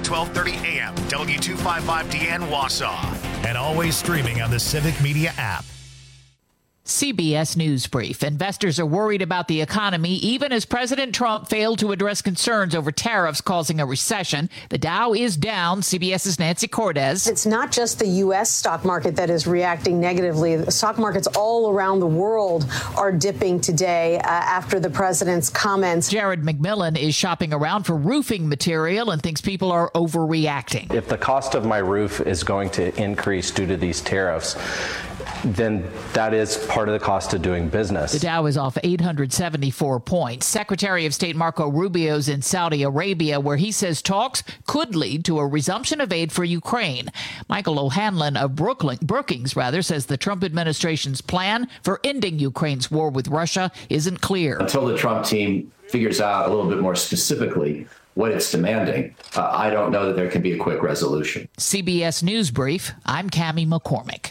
1230 AM, W255DN Wausau. And always streaming on the Civic Media app. CBS News Brief. Investors are worried about the economy, even as President Trump failed to address concerns over tariffs causing a recession. The Dow is down. CBS's Nancy Cordes. It's not just the U.S. stock market that is reacting negatively. The stock markets all around the world are dipping today after the president's comments. Jared McMillan is shopping around for roofing material and thinks people are overreacting. If the cost of my roof is going to increase due to these tariffs, then that is part of the cost of doing business. The Dow is off 874 points. Secretary of State Marco Rubio's in Saudi Arabia, where he says talks could lead to a resumption of aid for Ukraine. Michael O'Hanlon of Brookings says the Trump administration's plan for ending Ukraine's war with Russia isn't clear. Until the Trump team figures out a little bit more specifically what it's demanding, I don't know that there can be a quick resolution. CBS News Brief, I'm Cammie McCormick.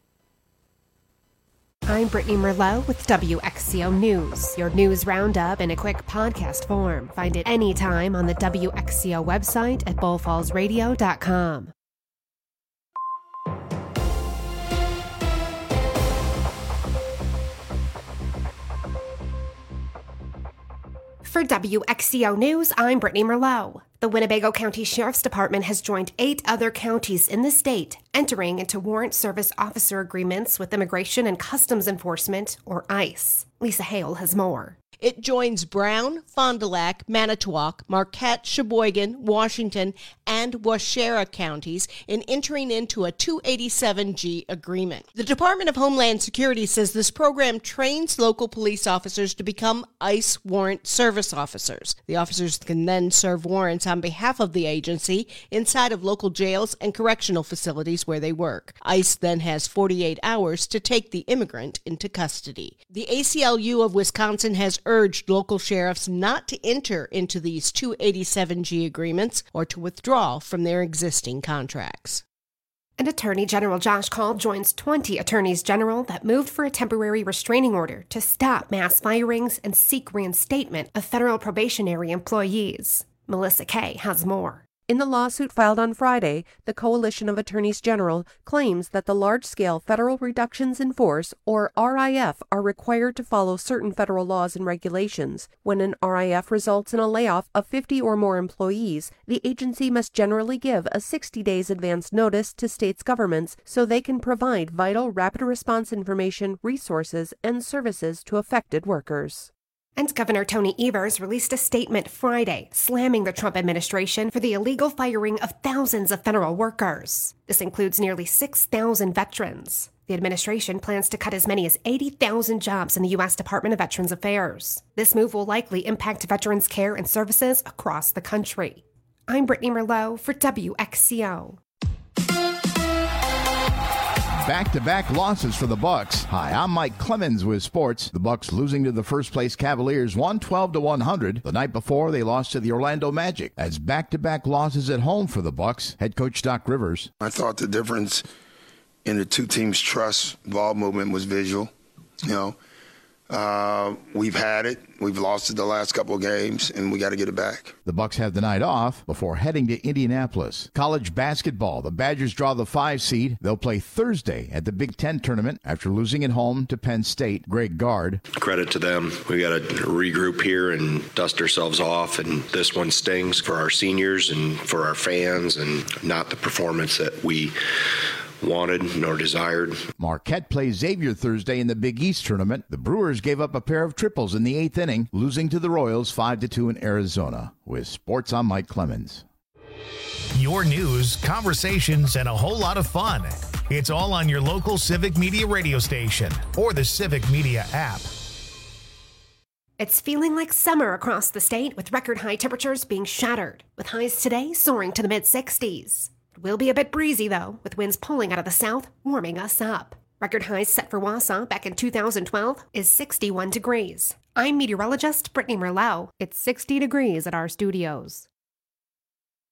I'm Brittany Merlot with WXCO News, your news roundup in a quick podcast form. Find it anytime on the WXCO website at bullfallsradio.com. For WXCO News, I'm Brittany Merlot. The Winnebago County Sheriff's Department has joined 8 other counties in the state, entering into warrant service officer agreements with Immigration and Customs Enforcement, or ICE. Lisa Hale has more. It joins Brown, Fond du Lac, Manitowoc, Marquette, Sheboygan, Washington, and Waushara counties in entering into a 287G agreement. The Department of Homeland Security says this program trains local police officers to become ICE warrant service officers. The officers can then serve warrants on behalf of the agency inside of local jails and correctional facilities where they work. ICE then has 48 hours to take the immigrant into custody. The ACLU of Wisconsin has urged local sheriffs not to enter into these 287G agreements or to withdraw from their existing contracts. And Attorney General Josh Kaul joins 20 attorneys general that moved for a temporary restraining order to stop mass firings and seek reinstatement of federal probationary employees. Melissa Kay has more. In the lawsuit filed on Friday, the Coalition of Attorneys General claims that the large-scale federal reductions in force, or RIF, are required to follow certain federal laws and regulations. When an RIF results in a layoff of 50 or more employees, the agency must generally give a 60 days advance notice to states' governments so they can provide vital rapid response information, resources, and services to affected workers. And Governor Tony Evers released a statement Friday slamming the Trump administration for the illegal firing of thousands of federal workers. This includes nearly 6,000 veterans. The administration plans to cut as many as 80,000 jobs in the U.S. Department of Veterans Affairs. This move will likely impact veterans' care and services across the country. I'm Brittany Merlot for WXCO. Back-to-back losses for the Bucks. Hi, I'm Mike Clemens with sports. The Bucks losing to the first-place Cavaliers 112-100. The night before, they lost to the Orlando Magic. That's back-to-back losses at home for the Bucks. Head coach Doc Rivers. I thought the difference in the two teams' trust ball movement was visual. We've had it. We've lost it the last couple of games, and we got to get it back. The Bucks have the night off before heading to Indianapolis. College basketball. The Badgers draw the 5 seed. They'll play Thursday at the Big Ten tournament after losing at home to Penn State. Greg Gard. Credit to them. We got to regroup here and dust ourselves off, and this one stings for our seniors and for our fans, and not the performance that we wanted nor desired. Marquette plays Xavier Thursday in the Big East tournament. The Brewers gave up a pair of triples in the 8th inning, losing to the Royals 5-2 in Arizona. With sports, I'm Mike Clemens. Your news, conversations, and a whole lot of fun. It's all on your local Civic Media radio station or the Civic Media app. It's feeling like summer across the state, with record high temperatures being shattered, with highs today soaring to the mid-60s. It will be a bit breezy, though, with winds pulling out of the south, warming us up. Record highs set for Wausau back in 2012 is 61 degrees. I'm meteorologist Brittany Merlot. It's 60 degrees at our studios.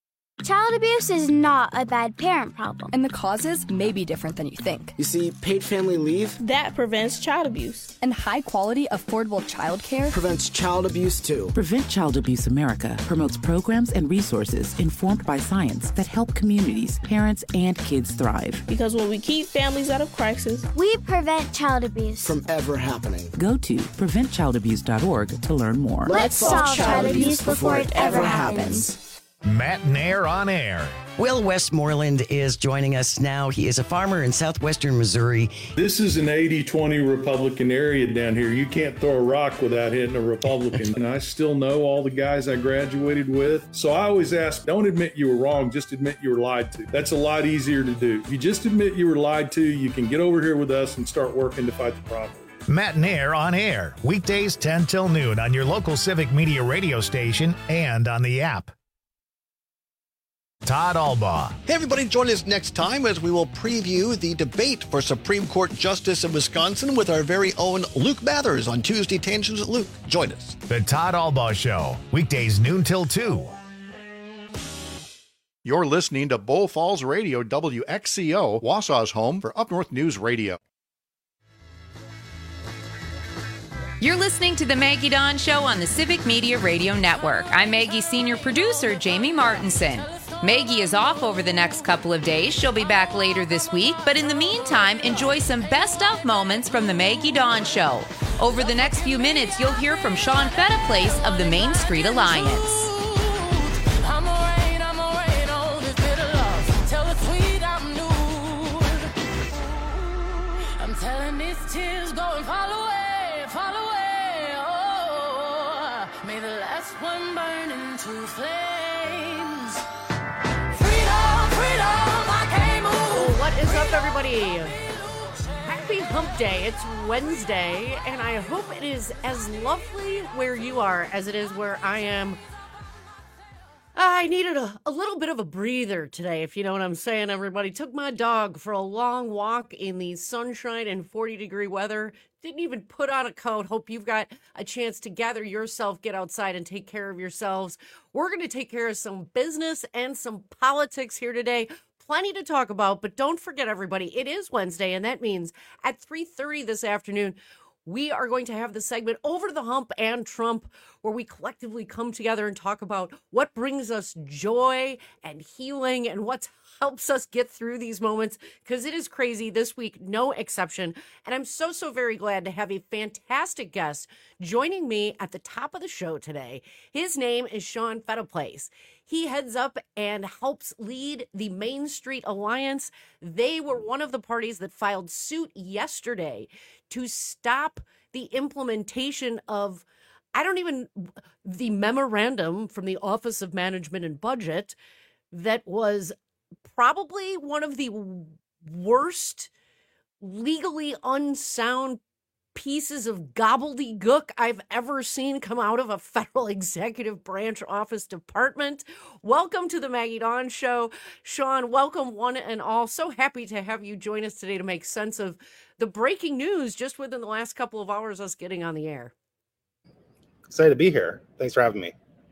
Child abuse is not a bad parent problem. And the causes may be different than you think. You see, paid family leave that prevents child abuse. And high-quality, affordable childcare prevents child abuse, too. Prevent Child Abuse America promotes programs and resources informed by science that help communities, parents, and kids thrive. Because when we keep families out of crisis, we prevent child abuse from ever happening. Go to preventchildabuse.org to learn more. Let's solve child abuse before it ever happens. Matt Nair on air. Will Westmoreland is joining us now. He is a farmer in southwestern Missouri. This is an 80-20 Republican area down here. You can't throw a rock without hitting a Republican. And I still know all the guys I graduated with. So I always ask, don't admit you were wrong, just admit you were lied to. That's a lot easier to do. If you just admit you were lied to, you can get over here with us and start working to fight the problem. Matt Nair on air, weekdays 10 till noon on your local Civic Media radio station and on the app. Todd Albaugh. Hey, everybody, join us next time as we will preview the debate for Supreme Court Justice in Wisconsin with our very own Luke Mathers on Tuesday Tangents with Luke. Join us. The Todd Albaugh Show, weekdays noon till 2. You're listening to Bull Falls Radio, WXCO, Wausau's home for Up North News Radio. You're listening to The Maggie Dawn Show on the Civic Media Radio Network. I'm Maggie's senior producer, Jamie Martinson. Maggie is off over the next couple of days. She'll be back later this week. But in the meantime, enjoy some best of moments from The Maggie Dawn Show. Over the next few minutes, you'll hear from Sean Fettiplace of the Main Street Alliance. I'm telling these tears go and fall away, fall away. Oh, may the last one burn into flames. What is up, everybody? Happy Hump Day. It's Wednesday, and I hope it is as lovely where you are as it is where I am. I needed a little bit of a breather today, if you know what I'm saying, everybody. Took my dog for a long walk in the sunshine and 40-degree weather. Didn't even put on a coat. Hope you've got a chance to gather yourself, get outside, and take care of yourselves. We're going to take care of some business and some politics here today. Plenty to talk about, but don't forget, everybody, it is Wednesday, and that means at 3:30 this afternoon, we are going to have the segment Over the Hump and Trump, where we collectively come together and talk about what brings us joy and healing and what helps us get through these moments, because it is crazy this week, no exception. And I'm so very glad to have a fantastic guest joining me at the top of the show today. His name is Sean Fettiplace. He heads up and helps lead the Main Street Alliance. They were one of the parties that filed suit yesterday to stop the implementation of, the memorandum from the Office of Management and Budget that was probably one of the worst legally unsound pieces of gobbledygook I've ever seen come out of a federal executive branch office department. Welcome to the Maggie Dawn Show. Sean, welcome one and all. So happy to have you join us today to make sense of the breaking news just within the last couple of hours us getting on the air. Excited to be here. Thanks for having me.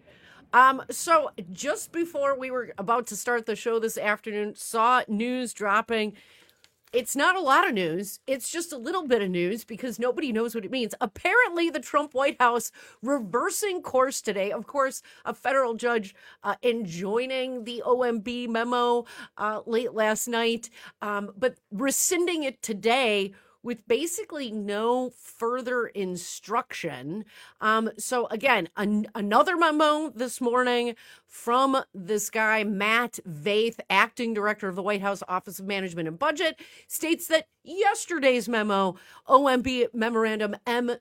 So just before we were about to start the show this afternoon, saw news dropping. It's not a lot of news. It's just a little bit of news because nobody knows what it means. Apparently, the Trump White House reversing course today. Of course, a federal judge enjoining the OMB memo late last night, but rescinding it today with basically no further instruction. So again, another memo this morning from this guy, Matt Vaith, acting director of the White House Office of Management and Budget, states that yesterday's memo, OMB memorandum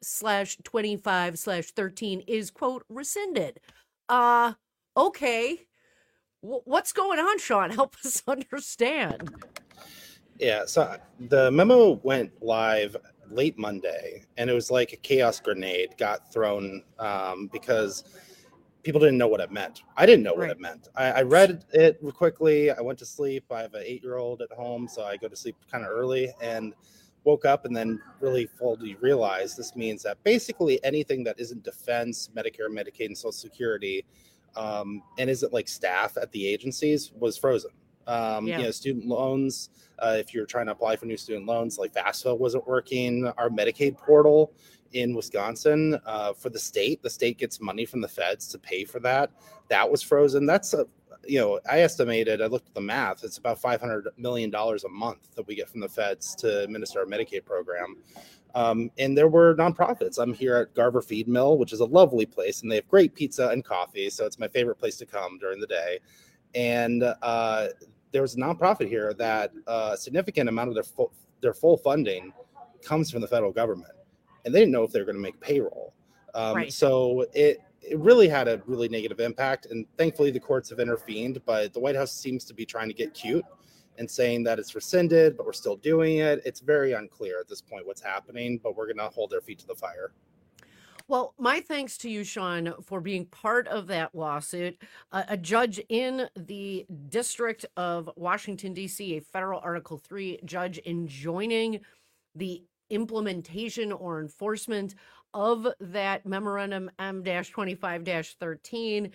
M/25/13 is, quote, rescinded. Okay. What's going on, Sean? Help us understand. Yeah, so the memo went live late Monday, and it was like a chaos grenade got thrown because people didn't know what it meant. I didn't know what it meant. I read it quickly. I went to sleep. I have an 8-year-old at home, so I go to sleep kind of early and woke up and then really fully realized this means that basically anything that isn't defense, Medicare, Medicaid, and Social Security and isn't like staff at the agencies was frozen. Student loans, if you're trying to apply for new student loans, like FAFSA wasn't working. Our Medicaid portal in Wisconsin for the state gets money from the feds to pay for that. That was frozen. That's I looked at the math, it's about $500 million a month that we get from the feds to administer our Medicaid program. And there were nonprofits. I'm here at Garver Feed Mill, which is a lovely place, and they have great pizza and coffee. So it's my favorite place to come during the day. And there was a nonprofit here that a significant amount of their full funding comes from the federal government. And they didn't know if they were going to make payroll. So it really had a really negative impact. And thankfully, the courts have intervened. But the White House seems to be trying to get cute and saying that it's rescinded, but we're still doing it. It's very unclear at this point what's happening, but we're going to hold their feet to the fire. Well, my thanks to you, Sean, for being part of that lawsuit. A judge in the District of Washington, D.C., a federal Article 3 judge, enjoining the implementation or enforcement of that Memorandum M-25-13.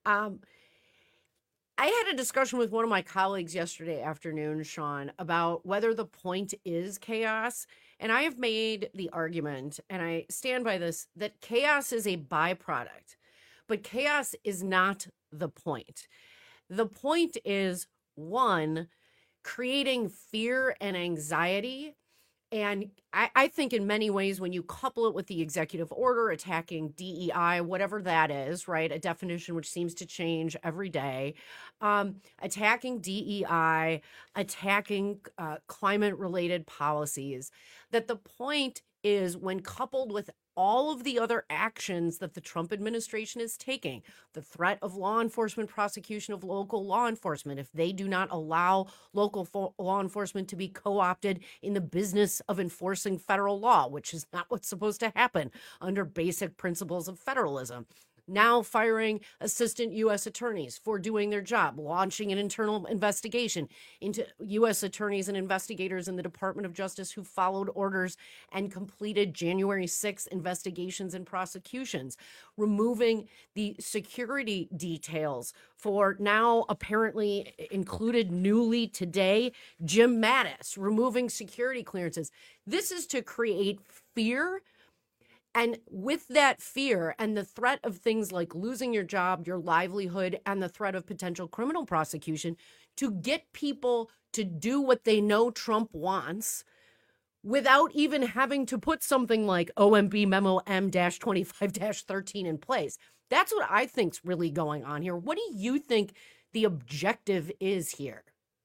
I had a discussion with one of my colleagues yesterday afternoon, Sean, about whether the point is chaos. And I have made the argument, and I stand by this, that chaos is a byproduct, but chaos is not the point. The point is, one, creating fear and anxiety. And I think in many ways, when you couple it with the executive order attacking DEI, whatever that is, right, a definition which seems to change every day, attacking DEI, attacking climate-related policies, that the point is when coupled with all of the other actions that the Trump administration is taking, the threat of law enforcement prosecution of local law enforcement, if they do not allow local law enforcement to be co-opted in the business of enforcing federal law, which is not what's supposed to happen under basic principles of federalism. Now firing assistant U.S. attorneys for doing their job, launching an internal investigation into U.S. attorneys and investigators in the Department of Justice who followed orders and completed January 6th investigations and prosecutions, removing the security details for now apparently included newly today, Jim Mattis, removing security clearances. This is to create fear. And with that fear and the threat of things like losing your job, your livelihood, and the threat of potential criminal prosecution, to get people to do what they know Trump wants without even having to put something like OMB Memo M-25-13 in place. That's what I think's really going on here. What do you think the objective is here?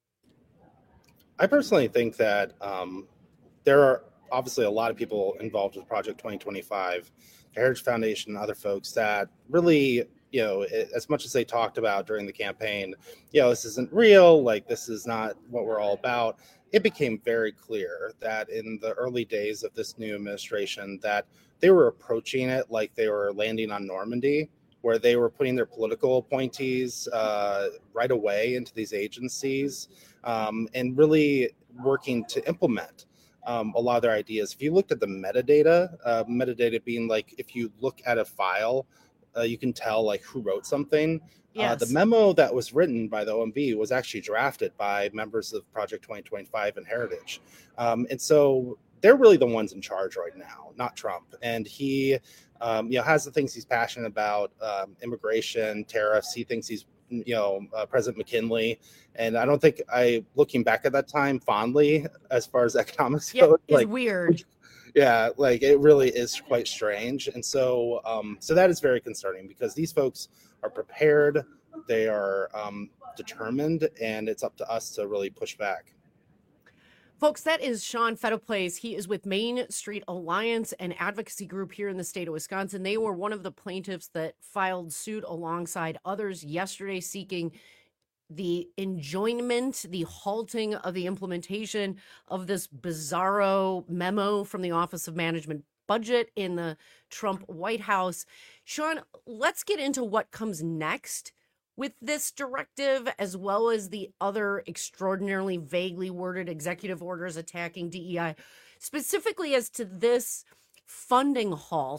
I personally think that there are obviously a lot of people involved with Project 2025, the Heritage Foundation and other folks that really, as much as they talked about during the campaign, this isn't real, like this is not what we're all about. It became very clear that in the early days of this new administration that they were approaching it like they were landing on Normandy, where they were putting their political appointees right away into these agencies and really working to implement a lot of their ideas. If you looked at the metadata being like, if you look at a file, you can tell like who wrote something. Yes. The memo that was written by the OMB was actually drafted by members of Project 2025 and Heritage. And so they're really the ones in charge right now, not Trump. And he, has the things he's passionate about, immigration, tariffs. He thinks he's President McKinley. And I don't think looking back at that time fondly, as far as economics goes, it's weird. Yeah, like it really is quite strange. And so, so that is very concerning because these folks are prepared, they are determined, and it's up to us to really push back. Folks, that is Sean Fettoplace. He is with Main Street Alliance, an advocacy group here in the state of Wisconsin. They were one of the plaintiffs that filed suit alongside others yesterday seeking the enjoinment, the halting of the implementation of this bizarro memo from the Office of Management Budget in the Trump White House. Sean, let's get into what comes next with this directive, as well as the other extraordinarily vaguely worded executive orders attacking DEI, specifically as to this funding halt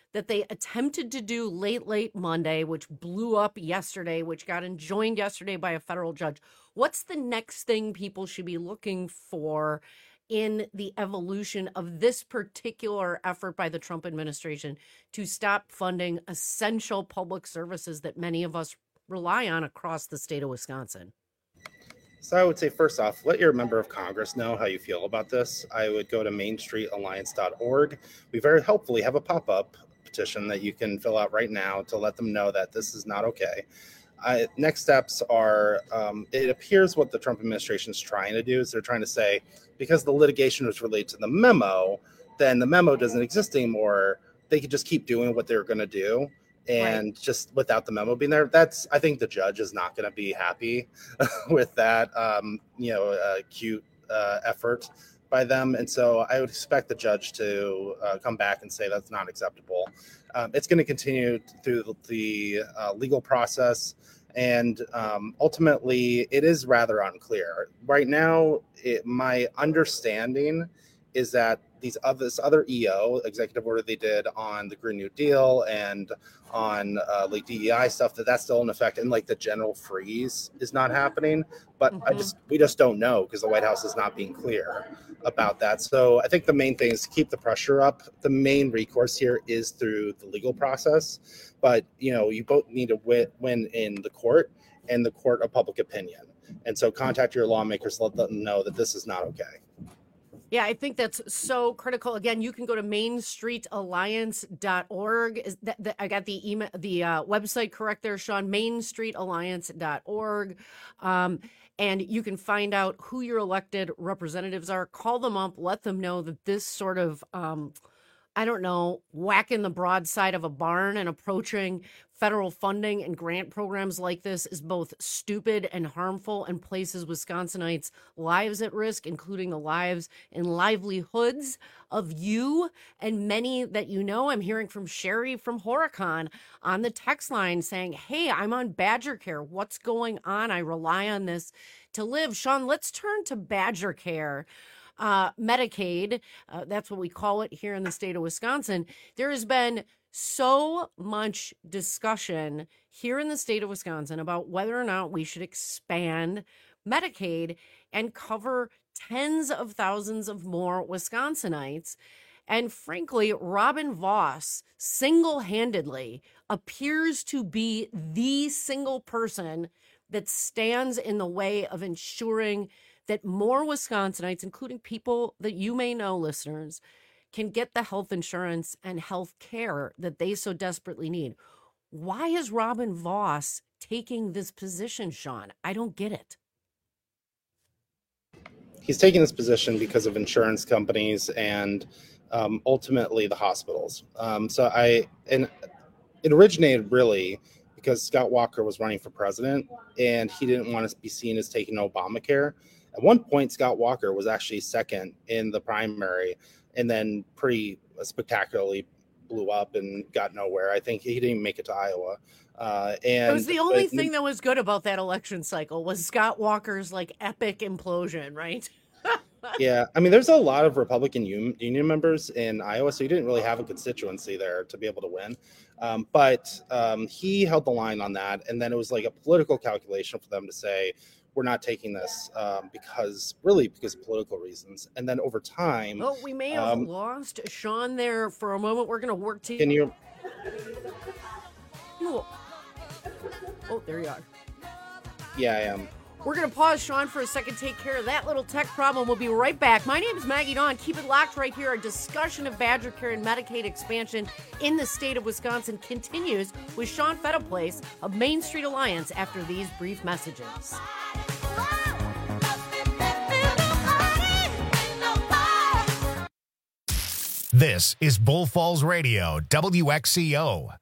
that they attempted to do late Monday, which blew up yesterday, which got enjoined yesterday by a federal judge. What's the next thing people should be looking for in the evolution of this particular effort by the Trump administration to stop funding essential public services that many of us rely on across the state of Wisconsin? So I would say, first off, let your member of Congress know how you feel about this. I would go to mainstreetalliance.org. We very helpfully have a pop-up petition that you can fill out right now to let them know that this is not okay. Next steps are, it appears what the Trump administration is trying to do is they're trying to say, because the litigation was related to the memo, then the memo doesn't exist anymore. They could just keep doing what they're going to do. And just without the memo being there, I think the judge is not going to be happy with that, cute effort by them. And so I would expect the judge to come back and say that's not acceptable. It's going to continue through the legal process. And ultimately, it is rather unclear. Right now, my understanding is that this other EO, executive order they did on the Green New Deal and on like DEI stuff, that's still in effect, and like the general freeze is not happening. But we just don't know because the White House is not being clear about that. So I think the main thing is to keep the pressure up. The main recourse here is through the legal process, but you both need to win in the court and the court of public opinion. And so contact your lawmakers, let them know that this is not okay. Yeah, I think that's so critical. Again, you can go to mainstreetalliance.org. I got the email, the website correct there, Sean, mainstreetalliance.org. And you can find out who your elected representatives are. Call them up, let them know that this sort of, whacking the broadside of a barn and approaching federal funding and grant programs like this is both stupid and harmful and places Wisconsinites' lives at risk, including the lives and livelihoods of you and many that you know. I'm hearing from Sherry from Horicon on the text line saying, hey, I'm on Badger Care. What's going on? I rely on this to live. Sean, let's turn to Badger Care. Medicaid, that's what we call it here in the state of Wisconsin. There has been so much discussion here in the state of Wisconsin about whether or not we should expand Medicaid and cover tens of thousands of more Wisconsinites. And frankly, Robin Vos single-handedly appears to be the single person that stands in the way of ensuring that more Wisconsinites, including people that you may know, listeners, can get the health insurance and health care that they so desperately need. Why is Robin Vos taking this position, Sean? I don't get it. He's taking this position because of insurance companies and ultimately the hospitals. It originated really because Scott Walker was running for president and he didn't want to be seen as taking Obamacare. At one point, Scott Walker was actually second in the primary and then pretty spectacularly blew up and got nowhere. I think he didn't even make it to Iowa. And it was the only thing that was good about that election cycle was Scott Walker's epic implosion, right? Yeah. I mean, there's a lot of Republican union members in Iowa, so he didn't really have a constituency there to be able to win. But he held the line on that. And then it was like a political calculation for them to say, we're not taking this because of political reasons. And then over time... Oh, we may have lost Sean there for a moment. We're going to work together. Can you... Oh, there you are. Yeah, I am. We're going to pause, Sean, for a second. Take care of that little tech problem. We'll be right back. My name is Maggie Dawn. Keep it locked right here. Our discussion of Badger Care and Medicaid expansion in the state of Wisconsin continues with Sean Fettaplace of Main Street Alliance after these brief messages. This is Bull Falls Radio, WXCO.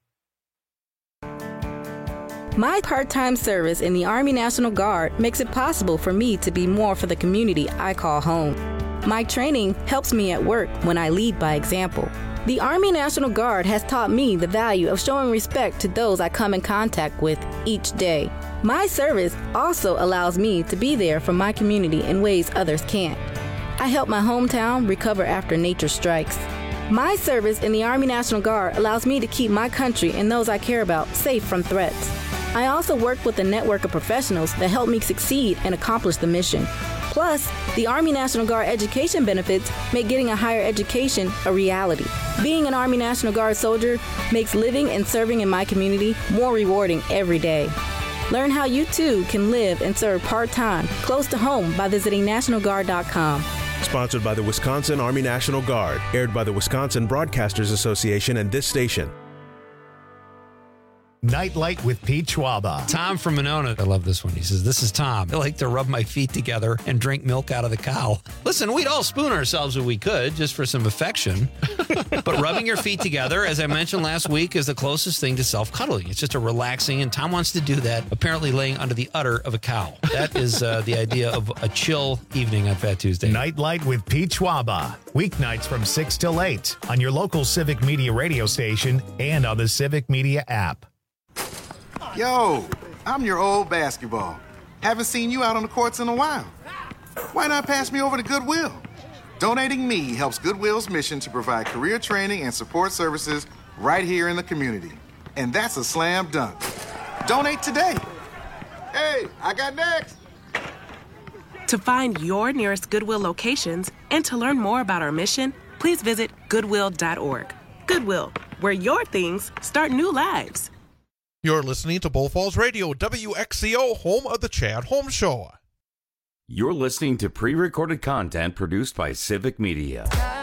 My part-time service in the Army National Guard makes it possible for me to be more for the community I call home. My training helps me at work when I lead by example. The Army National Guard has taught me the value of showing respect to those I come in contact with each day. My service also allows me to be there for my community in ways others can't. I help my hometown recover after nature strikes. My service in the Army National Guard allows me to keep my country and those I care about safe from threats. I also work with a network of professionals that help me succeed and accomplish the mission. Plus, the Army National Guard education benefits make getting a higher education a reality. Being an Army National Guard soldier makes living and serving in my community more rewarding every day. Learn how you too can live and serve part-time, close to home by visiting NationalGuard.com. Sponsored by the Wisconsin Army National Guard. Aired by the Wisconsin Broadcasters Association and this station. Nightlight with Pete Schwaba. Tom from Monona. I love this one. He says, this is Tom. I like to rub my feet together and drink milk out of the cow. Listen, we'd all spoon ourselves if we could, just for some affection. But rubbing your feet together, as I mentioned last week, is the closest thing to self-cuddling. It's just a relaxing, and Tom wants to do that, apparently laying under the udder of a cow. That is the idea of a chill evening on Fat Tuesday. Nightlight with Pete Schwaba. Weeknights from 6 till 8 on your local Civic Media radio station and on the Civic Media app. Yo, I'm your old basketball. Haven't seen you out on the courts in a while. Why not pass me over to Goodwill? Donating me helps Goodwill's mission to provide career training and support services right here in the community. And that's a slam dunk. Donate today. Hey, I got next. To find your nearest Goodwill locations and to learn more about our mission, please visit Goodwill.org. Goodwill, where your things start new lives. You're listening to Bull Falls Radio, WXCO, home of the Chad Holmes Show. You're listening to pre-recorded content produced by Civic Media.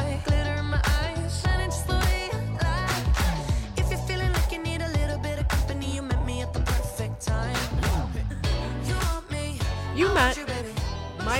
You met my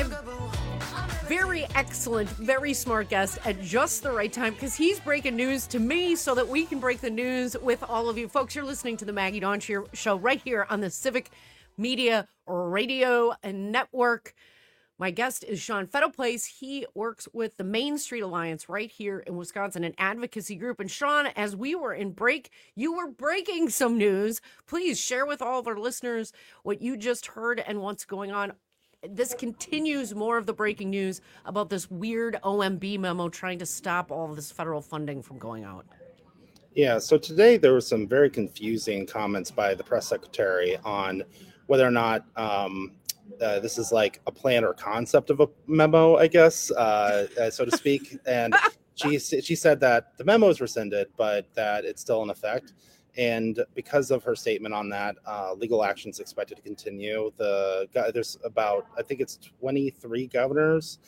very excellent, very smart guest at just the right time, because he's breaking news to me so that we can break the news with all of you. Folks, you're listening to the Maggie Dawn Show right here on the Civic Media Radio and Network. My guest is Sean Fettleplace. He works with the Main Street Alliance right here in Wisconsin, an advocacy group. And Sean, as we were in break, you were breaking some news. Please share with all of our listeners what you just heard and what's going on. This continues more of the breaking news about this weird OMB memo trying to stop all of this federal funding from going out. Yeah, so today there were some very confusing comments by the press secretary on whether or not this is like a plan or concept of a memo, I guess, so to speak. And she said that the memo is rescinded, but that it's still in effect. And because of her statement on that, legal action is expected to continue. There's about, I think it's 23 governors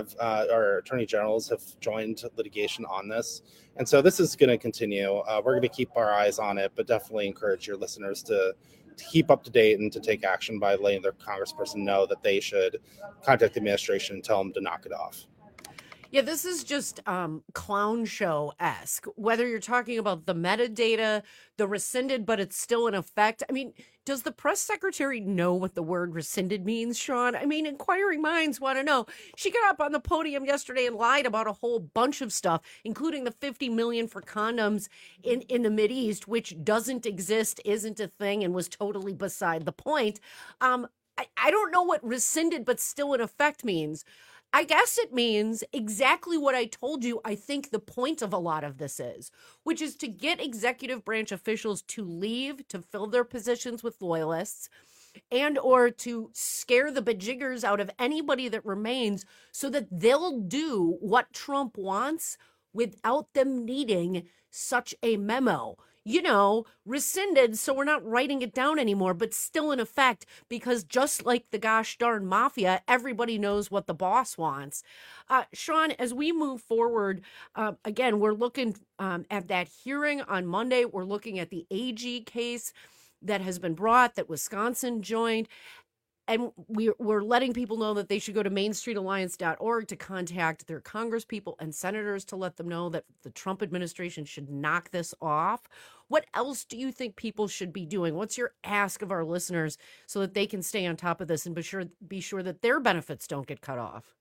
or attorney generals have joined litigation on this. And so this is going to continue. We're going to keep our eyes on it, but definitely encourage your listeners to keep up to date and to take action by letting their congressperson know that they should contact the administration and tell them to knock it off. Yeah, this is just clown show-esque. Whether you're talking about the metadata, the rescinded, but it's still in effect. I mean, does the press secretary know what the word rescinded means, Sean? I mean, inquiring minds want to know. She got up on the podium yesterday and lied about a whole bunch of stuff, including the $50 million for condoms in the Mideast, which doesn't exist, isn't a thing, and was totally beside the point. I don't know what rescinded but still in effect means. I guess it means exactly what I told you I think the point of a lot of this is, which is to get executive branch officials to leave, to fill their positions with loyalists, and or to scare the bejiggers out of anybody that remains so that they'll do what Trump wants without them needing such a memo. You know, rescinded, so we're not writing it down anymore, but still in effect, because just like the gosh darn mafia, everybody knows what the boss wants. Sean, as we move forward, again, we're looking at that hearing on Monday. We're looking at the AG case that has been brought, that Wisconsin joined. And we're letting people know that they should go to mainstreetalliance.org to contact their congresspeople and senators to let them know that the Trump administration should knock this off. What else do you think people should be doing? What's your ask of our listeners so that they can stay on top of this and be sure that their benefits don't get cut off?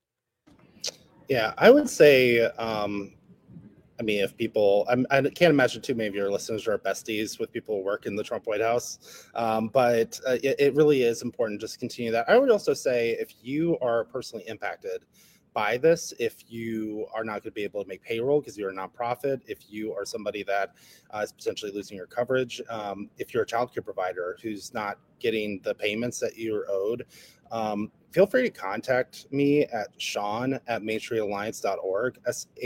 Yeah, I would say, I mean, if people, I can't imagine too many of your listeners are besties with people who work in the Trump White House, but it really is important just to continue that. I would also say if you are personally impacted buy this if you are not going to be able to make payroll because you're a nonprofit, if you are somebody that is potentially losing your coverage, if you're a childcare provider who's not getting the payments that you're owed, feel free to contact me at Shawn@MainStreetAlliance.org,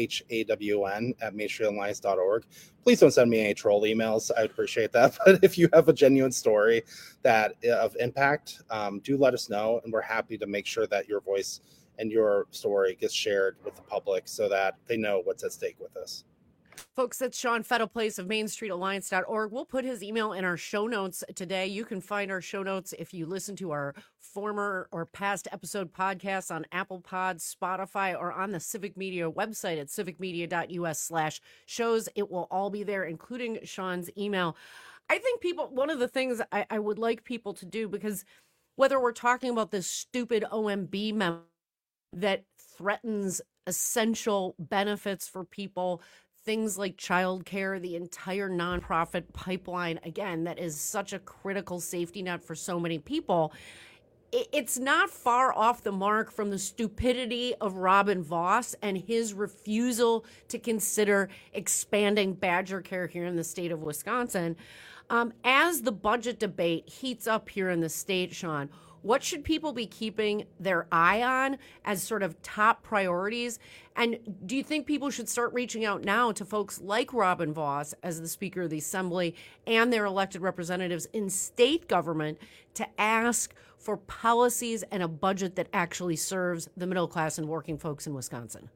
SHAWN@MainStreetAlliance.org. Please don't send me any troll emails. I would appreciate that. But if you have a genuine story that of impact, do let us know, and we're happy to make sure that your voice and your story gets shared with the public so that they know what's at stake with this. Folks, that's Shawn Fettleplace of MainStreetAlliance.org. We'll put his email in our show notes today. You can find our show notes if you listen to our former or past episode podcasts on Apple Pods, Spotify, or on the Civic Media website at civicmedia.us/shows. It will all be there, including Shawn's email. I think one of the things I would like people to do, because whether we're talking about this stupid OMB memo that threatens essential benefits for people, things like childcare, the entire nonprofit pipeline, again, that is such a critical safety net for so many people, it's not far off the mark from the stupidity of Robin Vos and his refusal to consider expanding Badger Care here in the state of Wisconsin. As the budget debate heats up here in the state, Shawn, what should people be keeping their eye on as sort of top priorities? And do you think people should start reaching out now to folks like Robin Vos as the Speaker of the Assembly and their elected representatives in state government to ask for policies and a budget that actually serves the middle class and working folks in Wisconsin?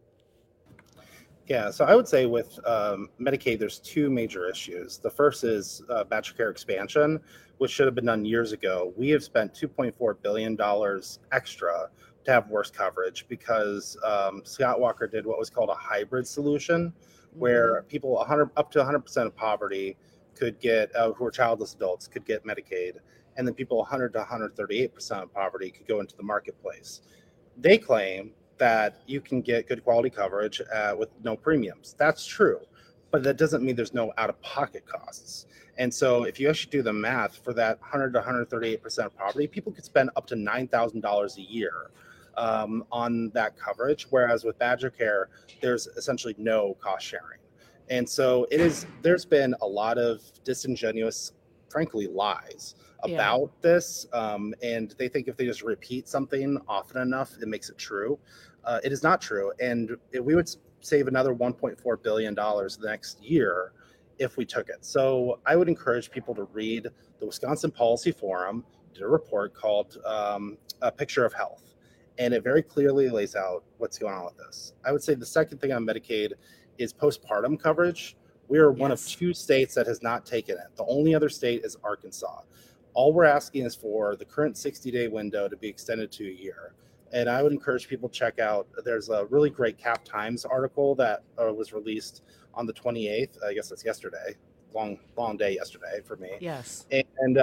Yeah, so I would say with Medicaid, there's two major issues. The first is Badger Care expansion, which should have been done years ago. We have spent $2.4 billion extra to have worse coverage because Scott Walker did what was called a hybrid solution, where people up to 100% of poverty could get, who are childless adults, could get Medicaid, and then people 100 to 138% of poverty could go into the marketplace. They claim that you can get good quality coverage with no premiums. That's true, but that doesn't mean there's no out-of-pocket costs. And so if you actually do the math for that 100 to 138% of poverty, people could spend up to $9,000 a year on that coverage, whereas with Badger Care, there's essentially no cost sharing. And so there's been a lot of disingenuous, frankly, lies about this, and they think if they just repeat something often enough, it makes it true. It is not true, and we would save another $1.4 billion the next year if we took it. So I would encourage people to read the Wisconsin Policy Forum, did a report called A Picture of Health, and it very clearly lays out what's going on with this. I would say the second thing on Medicaid is postpartum coverage. We are one of two states that has not taken it. The only other state is Arkansas. All we're asking is for the current 60-day window to be extended to a year. And I would encourage people to check out, there's a really great Cap Times article that was released on the 28th. I guess that's yesterday. Long day yesterday for me. Yes. And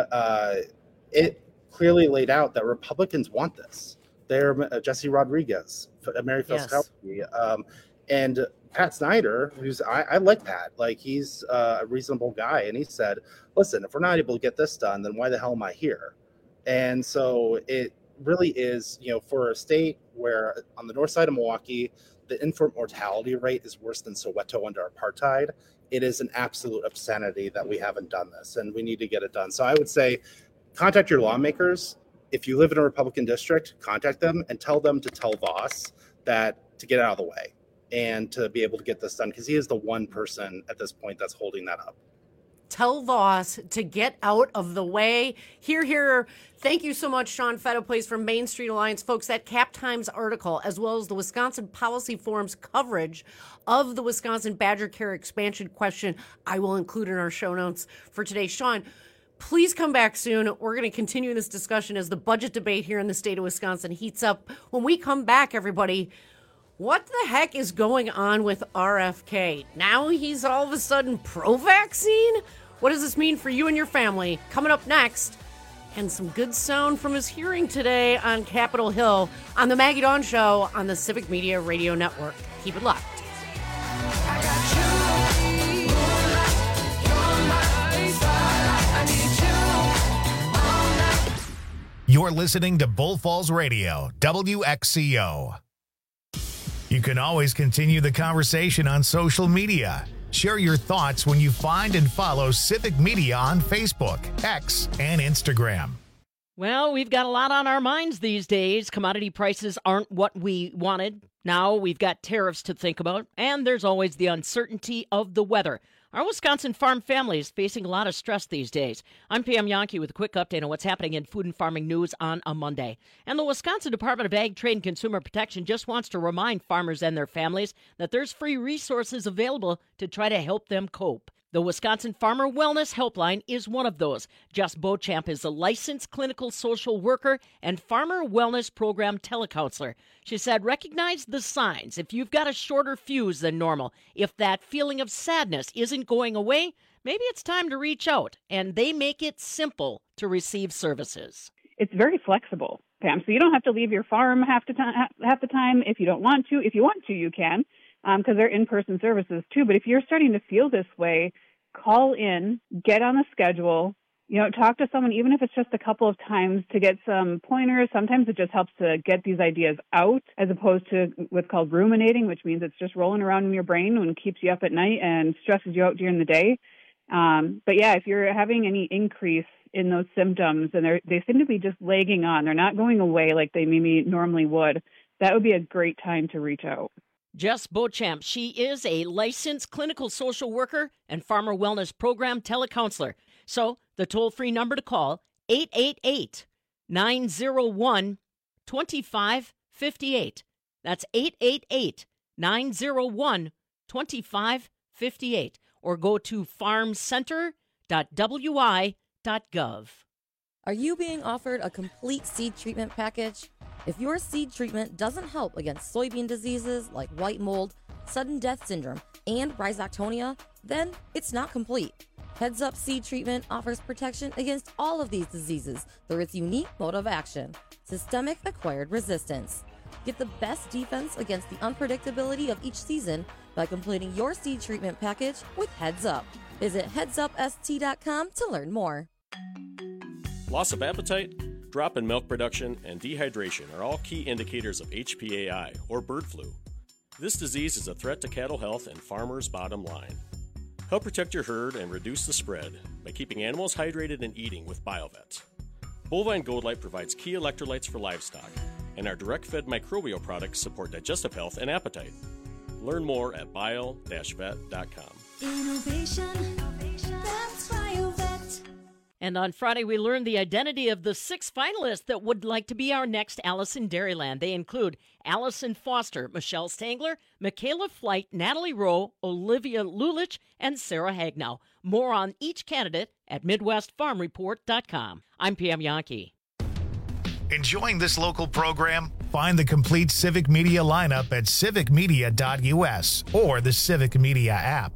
it clearly laid out that Republicans want this. They're Jesse Rodriguez, Mary Filskowski, and Pat Snyder, I like Pat, like he's a reasonable guy. And he said, listen, if we're not able to get this done, then why the hell am I here? And so it really is, for a state where on the north side of Milwaukee, the infant mortality rate is worse than Soweto under apartheid, it is an absolute obscenity that we haven't done this, and we need to get it done. So I would say contact your lawmakers. If you live in a Republican district, contact them and tell them to tell Vos that to get out of the way and to be able to get this done, because he is the one person at this point that's holding that up. Tell Vos to get out of the way. Hear. Thank you so much, Shawn Fettleplace from Main Street Alliance. Folks, that Cap Times article, as well as the Wisconsin Policy Forum's coverage of the Wisconsin Badger Care expansion question, I will include in our show notes for today. Shawn, please come back soon. We're going to continue this discussion as the budget debate here in the state of Wisconsin heats up. When we come back, everybody, what the heck is going on with RFK? Now he's all of a sudden pro-vaccine? What does this mean for you and your family? Coming up next, and some good sound from his hearing today on Capitol Hill on the Maggie Dawn Show on the Civic Media Radio Network. Keep it locked. You're listening to Bull Falls Radio, WXCO. You can always continue the conversation on social media. Share your thoughts when you find and follow Civic Media on Facebook, X, and Instagram. Well, we've got a lot on our minds these days. Commodity prices aren't what we wanted. Now we've got tariffs to think about, and there's always the uncertainty of the weather. Our Wisconsin farm family is facing a lot of stress these days. I'm Pam Yankee with a quick update on what's happening in food and farming news on a Monday. And the Wisconsin Department of Ag, Trade, and Consumer Protection just wants to remind farmers and their families that there's free resources available to try to help them cope. The Wisconsin Farmer Wellness Helpline is one of those. Jess Beauchamp is a licensed clinical social worker and Farmer Wellness Program telecounselor. She said, recognize the signs. If you've got a shorter fuse than normal, if that feeling of sadness isn't going away, maybe it's time to reach out. And they make it simple to receive services. It's very flexible, Pam. So you don't have to leave your farm half the time if you don't want to. If you want to, you can. Because they're in-person services too. But if you're starting to feel this way, call in, get on the schedule, talk to someone, even if it's just a couple of times to get some pointers. Sometimes it just helps to get these ideas out as opposed to what's called ruminating, which means it's just rolling around in your brain and keeps you up at night and stresses you out during the day. But yeah, if you're having any increase in those symptoms and they seem to be just lagging on, they're not going away like they maybe normally would, that would be a great time to reach out. Jess Beauchamp, she is a licensed clinical social worker and Farmer Wellness Program telecounselor. So the toll-free number to call, 888-901-2558. That's 888-901-2558. Or go to farmcenter.wi.gov. Are you being offered a complete seed treatment package? If your seed treatment doesn't help against soybean diseases like white mold, sudden death syndrome, and rhizoctonia, then it's not complete. Heads Up Seed Treatment offers protection against all of these diseases through its unique mode of action, systemic acquired resistance. Get the best defense against the unpredictability of each season by completing your seed treatment package with Heads Up. Visit headsupst.com to learn more. Loss of appetite, drop in milk production, and dehydration are all key indicators of HPAI, or bird flu. This disease is a threat to cattle health and farmers' bottom line. Help protect your herd and reduce the spread by keeping animals hydrated and eating with BioVet. Bovine Gold Light provides key electrolytes for livestock, and our direct-fed microbial products support digestive health and appetite. Learn more at bio-vet.com. Innovation, that's BioVet. And on Friday, we learned the identity of the 6 finalists that would like to be our next Alice in Dairyland. They include Allison Foster, Michelle Stangler, Michaela Flight, Natalie Rowe, Olivia Lulich, and Sarah Hagnow. More on each candidate at MidwestFarmReport.com. I'm Pam Yankee. Enjoying this local program? Find the complete Civic Media lineup at civicmedia.us or the Civic Media app.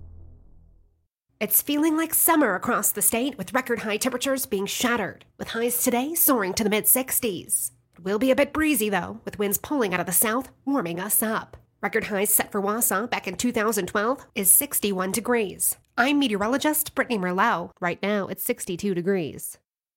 It's feeling like summer across the state with record high temperatures being shattered, with highs today soaring to the mid-60s. It will be a bit breezy, though, with winds pulling out of the south, warming us up. Record highs set for Wausau back in 2012 is 61 degrees. I'm meteorologist Brittany Merlot. Right now, it's 62 degrees.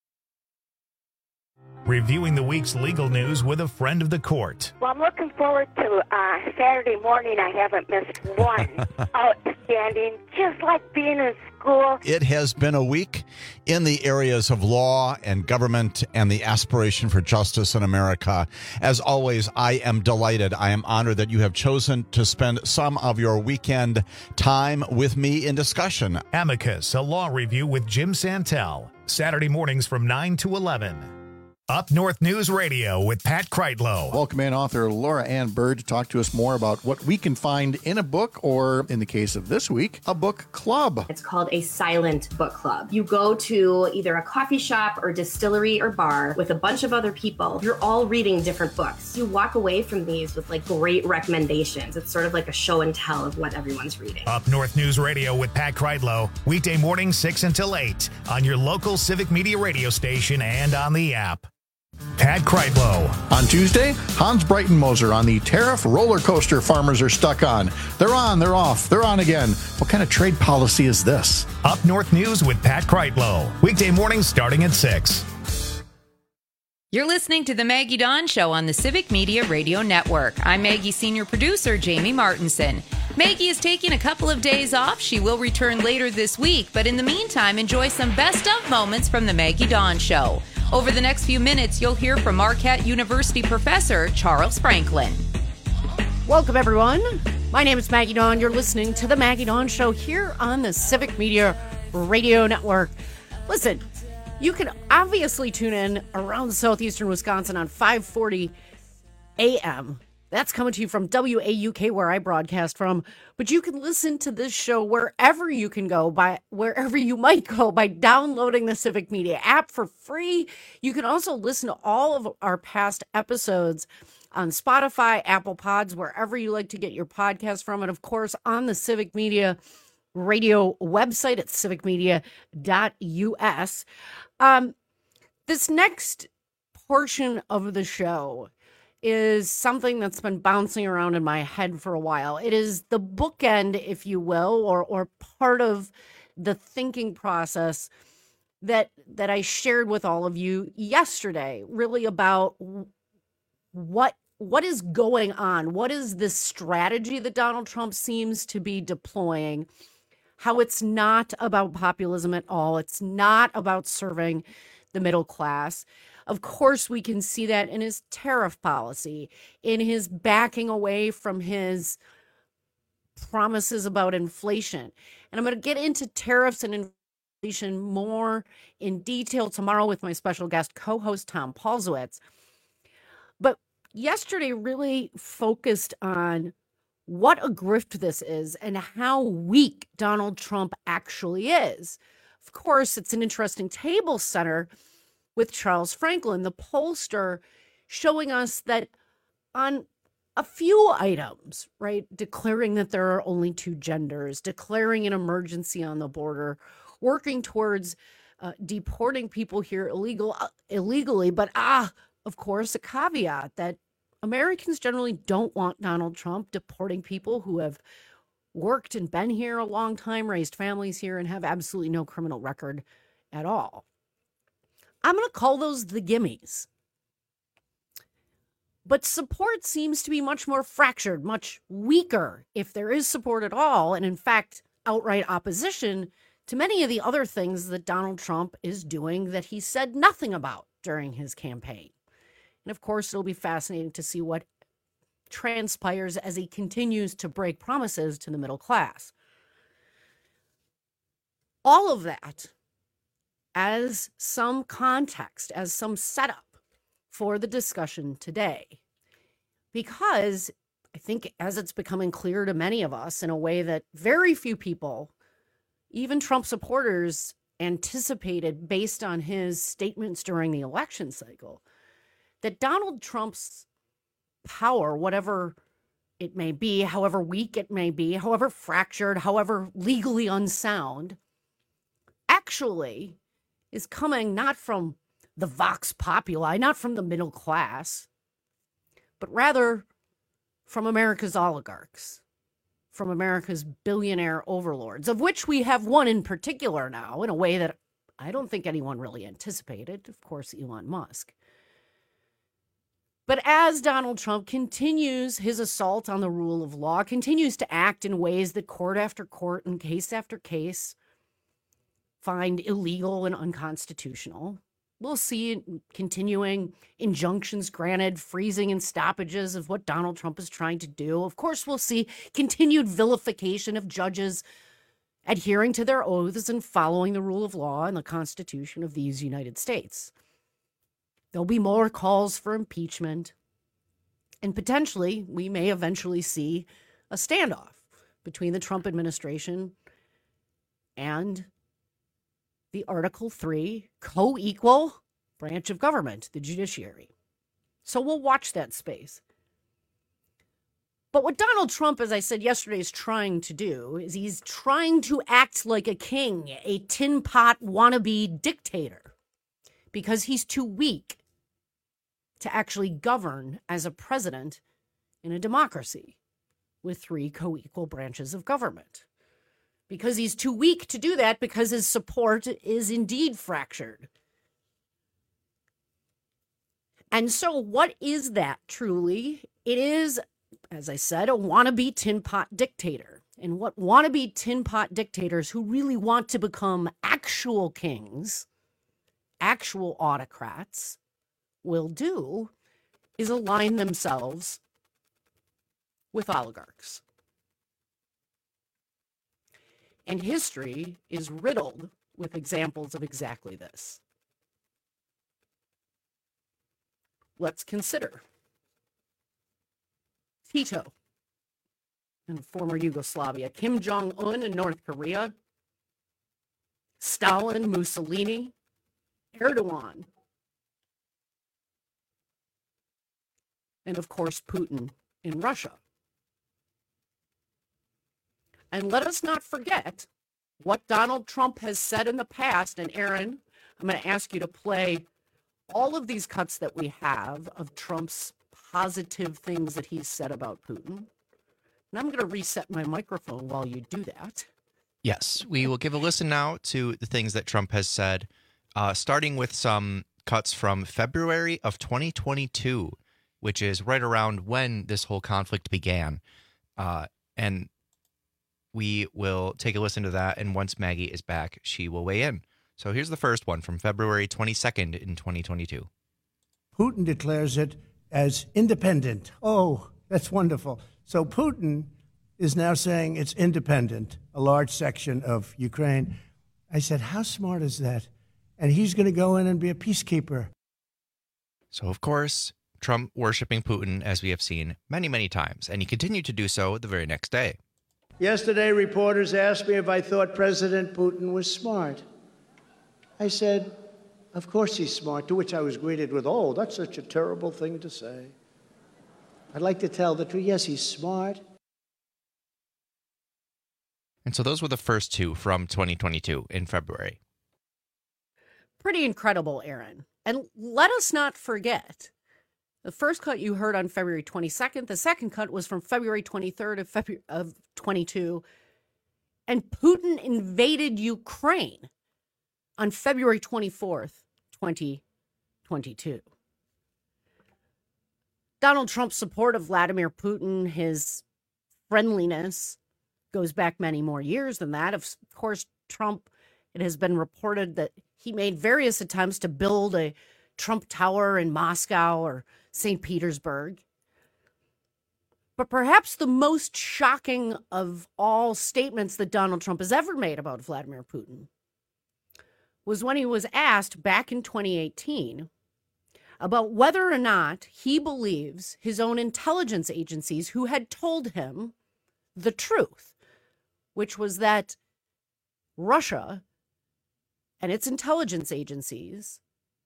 Reviewing the week's legal news with a friend of the court. Well, I'm looking forward to Saturday morning. I haven't missed one. Outstanding, just like being in school. It has been a week in the areas of law and government and the aspiration for justice in America. As always, I am delighted. I am honored that you have chosen to spend some of your weekend time with me in discussion. Amicus, a law review with Jim Santel. Saturday mornings from 9 to 11. Up North News Radio with Pat Kreitlow. Welcome in author Laura Ann Bird to talk to us more about what we can find in a book, or in the case of this week, a book club. It's called a silent book club. You go to either a coffee shop or distillery or bar with a bunch of other people. You're all reading different books. You walk away from these with great recommendations. It's sort of like a show and tell of what everyone's reading. Up North News Radio with Pat Kreitlow, weekday mornings 6 until 8 on your local Civic Media radio station and on the app. Pat Kreitlow. On Tuesday, Hans Breitenmoser on the tariff roller coaster farmers are stuck on. They're on, they're off, they're on again. What kind of trade policy is this? Up North News with Pat Kreitlow. Weekday mornings starting at 6. You're listening to The Maggie Dawn Show on the Civic Media Radio Network. I'm Maggie Senior Producer Jamie Martinson. Maggie is taking a couple of days off. She will return later this week, but in the meantime, enjoy some best of moments from The Maggie Dawn Show. Over the next few minutes, you'll hear from Marquette University professor Charles Franklin. Welcome, everyone. My name is Maggie Dawn. You're listening to The Maggie Dawn Show here on the Civic Media Radio Network. Listen, you can obviously tune in around southeastern Wisconsin on 540 a.m. That's coming to you from WAUK, where I broadcast from. But you can listen to this show wherever you might go by downloading the Civic Media app for free. You can also listen to all of our past episodes on Spotify, Apple Pods, wherever you like to get your podcast from. And of course, on the Civic Media Radio website at civicmedia.us. This next portion of the show is something that's been bouncing around in my head for a while. It is the bookend, if you will, or part of the thinking process that I shared with all of you yesterday, really about what is going on. What is this strategy that Donald Trump seems to be deploying? How it's not about populism at all. It's not about serving the middle class. Of course, we can see that in his tariff policy, in his backing away from his promises about inflation. And I'm going to get into tariffs and inflation more in detail tomorrow with my special guest co-host Tom Paulsowitz. But yesterday really focused on what a grift this is and how weak Donald Trump actually is. Of course, it's an interesting table center with Charles Franklin, the pollster, showing us that on a few items, right, declaring that there are only two genders, declaring an emergency on the border, working towards deporting people here illegally, but of course, a caveat that Americans generally don't want Donald Trump deporting people who have worked and been here a long time, raised families here, and have absolutely no criminal record at all. I'm going to call those the gimmies. But support seems to be much more fractured, much weaker, if there is support at all, and in fact, outright opposition to many of the other things that Donald Trump is doing that he said nothing about during his campaign. And of course, it'll be fascinating to see what transpires as he continues to break promises to the middle class. All of that as some context, as some setup for the discussion today. Because I think as it's becoming clear to many of us in a way that very few people, even Trump supporters, anticipated based on his statements during the election cycle, that Donald Trump's power, whatever it may be, however weak it may be, however fractured, however legally unsound, actually is coming not from the vox populi, not from the middle class, but rather from America's oligarchs, from America's billionaire overlords, of which we have one in particular now in a way that I don't think anyone really anticipated, of course, Elon Musk. But as Donald Trump continues his assault on the rule of law, continues to act in ways that court after court and case after case find illegal and unconstitutional, we'll see continuing injunctions granted, freezing and stoppages of what Donald Trump is trying to do. Of course, we'll see continued vilification of judges adhering to their oaths and following the rule of law and the Constitution of these United States. There'll be more calls for impeachment, and potentially we may eventually see a standoff between the Trump administration and the Article 3 co-equal branch of government, the judiciary. So we'll watch that space. But what Donald Trump, as I said yesterday, is trying to do is he's trying to act like a king, a tin pot wannabe dictator, because he's too weak to actually govern as a president in a democracy with three co-equal branches of government. Because he's too weak to do that, because his support is indeed fractured. And so what is that truly? It is, as I said, a wannabe tin pot dictator. And what wannabe tin pot dictators who really want to become actual kings, actual autocrats, will do is align themselves with oligarchs. And history is riddled with examples of exactly this. Let's consider Tito in former Yugoslavia, Kim Jong-un in North Korea, Stalin, Mussolini, Erdogan, and of course Putin in Russia. And let us not forget what Donald Trump has said in the past. And Aaron, I'm going to ask you to play all of these cuts that we have of Trump's positive things that he's said about Putin. And I'm going to reset my microphone while you do that. Yes, we will give a listen now to the things that Trump has said, starting with some cuts from February of 2022, which is right around when this whole conflict began. And we will take a listen to that, and once Maggie is back, she will weigh in. So here's the first one from February 22nd in 2022. Putin declares it as independent. Oh, that's wonderful. So Putin is now saying it's independent, a large section of Ukraine. I said, how smart is that? And he's going to go in and be a peacekeeper. So, of course, Trump worshiping Putin, as we have seen many, many times, and he continued to do so the very next day. Yesterday, reporters asked me if I thought President Putin was smart. I said, of course he's smart, to which I was greeted with, oh, that's such a terrible thing to say. I'd like to tell the truth. Yes, he's smart. And so those were the first two from 2022 in February. Pretty incredible, Aaron. And let us not forget, the first cut you heard on February 22nd. The second cut was from February 23rd of 22. And Putin invaded Ukraine on February 24th, 2022. Donald Trump's support of Vladimir Putin, his friendliness, goes back many more years than that. Of course, Trump, it has been reported that he made various attempts to build a Trump Tower in Moscow or St. Petersburg. But perhaps the most shocking of all statements that Donald Trump has ever made about Vladimir Putin was when he was asked back in 2018 about whether or not he believes his own intelligence agencies who had told him the truth, which was that Russia and its intelligence agencies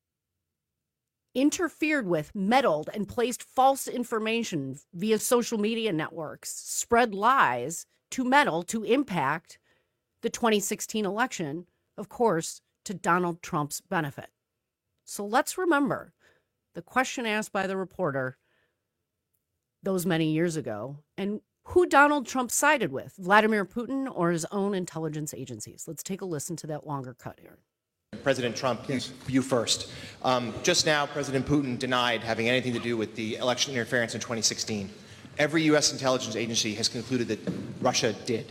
interfered with, meddled, and placed false information via social media networks, spread lies to meddle, to impact the 2016 election, of course, to Donald Trump's benefit. So let's remember the question asked by the reporter those many years ago, and who Donald Trump sided with, Vladimir Putin or his own intelligence agencies. Let's take a listen to that longer cut here. President Trump, yes. You first. Just now, President Putin denied having anything to do with the election interference in 2016. Every U.S. intelligence agency has concluded that Russia did.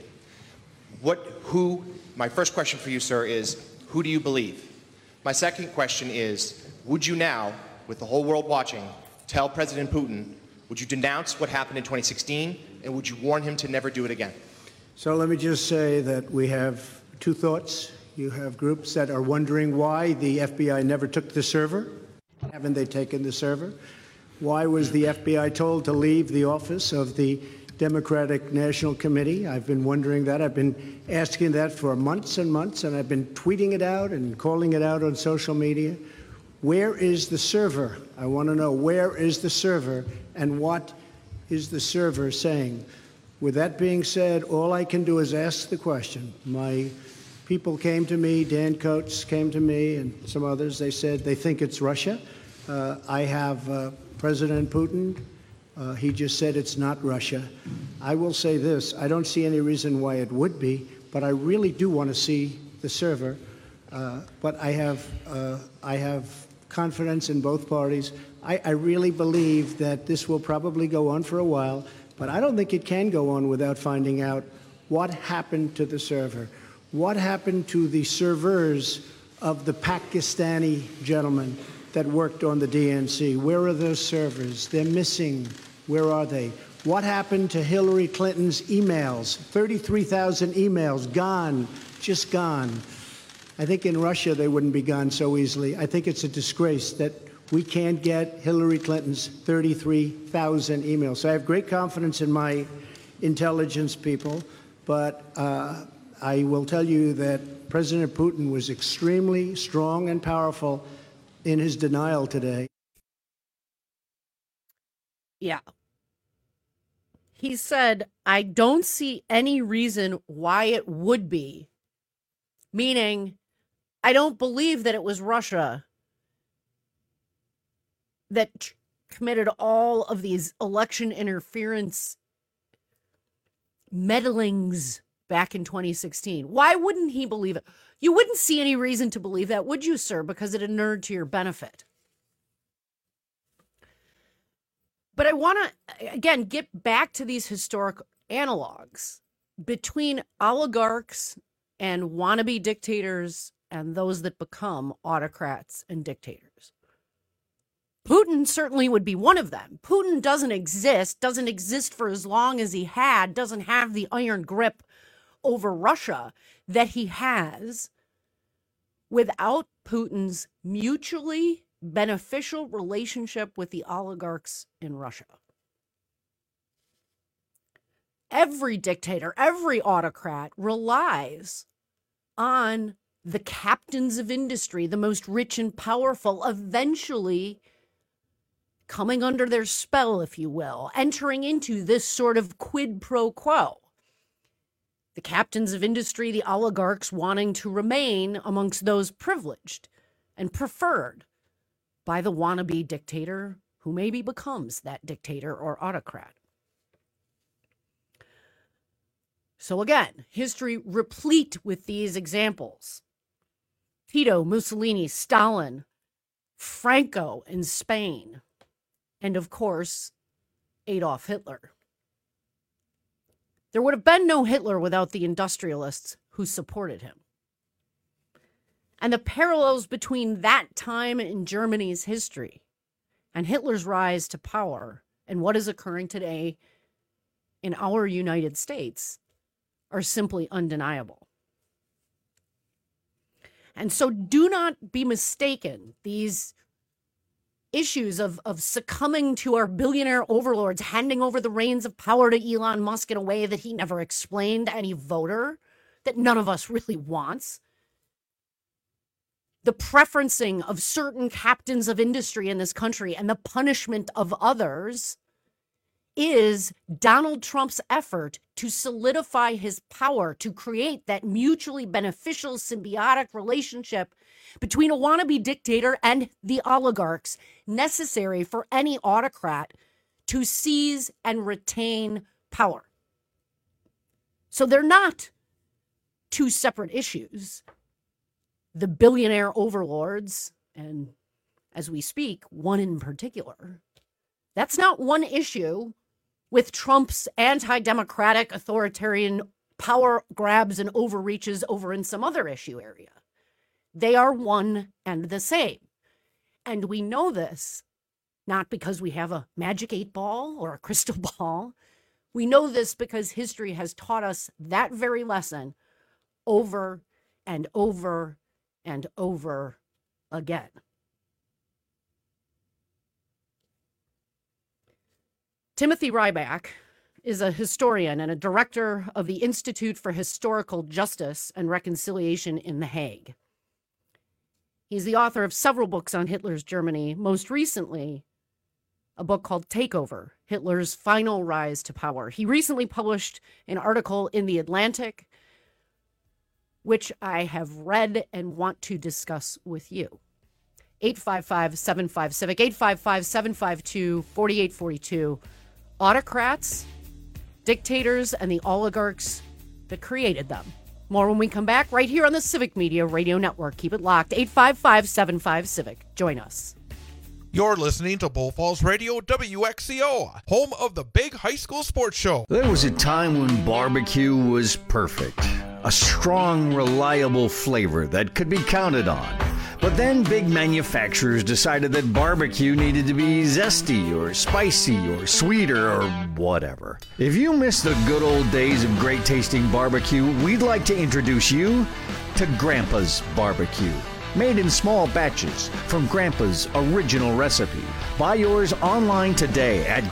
My first question for you, sir, is who do you believe? My second question is, would you now, with the whole world watching, tell President Putin, would you denounce what happened in 2016, and would you warn him to never do it again? So let me just say that we have two thoughts. You have groups that are wondering why the FBI never took the server. Haven't they taken the server? Why was the FBI told to leave the office of the Democratic National Committee? I've been wondering that. I've been asking that for months and months, and I've been tweeting it out and calling it out on social media. Where is the server? I want to know, where is the server, and what is the server saying? With that being said, all I can do is ask the question. My people came to me, Dan Coates came to me, and some others. They said they think it's Russia. I have President Putin. He just said it's not Russia. I will say this. I don't see any reason why it would be, but I really do want to see the server. But I have confidence in both parties. I really believe that this will probably go on for a while, but I don't think it can go on without finding out what happened to the server, what happened to the servers of the Pakistani gentleman that worked on the DNC. Where are those servers? They're missing. Where are they? What happened to Hillary Clinton's emails? 33,000 emails gone, just gone. I think in Russia they wouldn't be gone so easily. I think it's a disgrace that we can't get Hillary Clinton's 33,000 emails. So I have great confidence in my intelligence people, but I will tell you that President Putin was extremely strong and powerful in his denial today. Yeah. He said, I don't see any reason why it would be. Meaning, I don't believe that it was Russia that committed all of these election interference meddlings back in 2016. Why wouldn't he believe it? You wouldn't see any reason to believe that, would you, sir? Because it inured to your benefit. But I want to, again, get back to these historic analogs between oligarchs and wannabe dictators and those that become autocrats and dictators. Putin certainly would be one of them. Putin doesn't exist for as long as he had, doesn't have the iron grip over Russia that he has without Putin's mutually beneficial relationship with the oligarchs in Russia. Every dictator, every autocrat relies on the captains of industry, the most rich and powerful, eventually coming under their spell, if you will, entering into this sort of quid pro quo. The captains of industry, the oligarchs wanting to remain amongst those privileged and preferred by the wannabe dictator who maybe becomes that dictator or autocrat. So again, history replete with these examples. Tito, Mussolini, Stalin, Franco in Spain, and of course, Adolf Hitler. There would have been no Hitler without the industrialists who supported him. And the parallels between that time in Germany's history and Hitler's rise to power and what is occurring today in our United States are simply undeniable. And so do not be mistaken. These issues of succumbing to our billionaire overlords, handing over the reins of power to Elon Musk in a way that he never explained to any voter, that none of us really wants. The preferencing of certain captains of industry in this country and the punishment of others is Donald Trump's effort to solidify his power, to create that mutually beneficial symbiotic relationship between a wannabe dictator and the oligarchs necessary for any autocrat to seize and retain power. So they're not two separate issues. The billionaire overlords, and as we speak, one in particular, that's not one issue with Trump's anti-democratic authoritarian power grabs and overreaches over in some other issue area. They are one and the same. And we know this not because we have a magic 8-ball or a crystal ball. We know this because history has taught us that very lesson over and over and over again. Timothy Ryback is a historian and a director of the Institute for Historical Justice and Reconciliation in The Hague. He's the author of several books on Hitler's Germany, most recently a book called Takeover, Hitler's Final Rise to Power. He recently published an article in The Atlantic, which I have read and want to discuss with you. 855-75-CIVIC, 855-752-4842. Autocrats, dictators, and the oligarchs that created them. More when we come back right here on the Civic Media Radio Network. Keep it locked. 855-75-CIVIC. Join us. You're listening to Bull Falls Radio, WXCO, home of the big high school sports show. There was a time when barbecue was perfect. A strong, reliable flavor that could be counted on. But then big manufacturers decided that barbecue needed to be zesty or spicy or sweeter or whatever. If you miss the good old days of great tasting barbecue, we'd like to introduce you to Grandpa's Barbecue. Made in small batches from Grandpa's original recipe. Buy yours online today at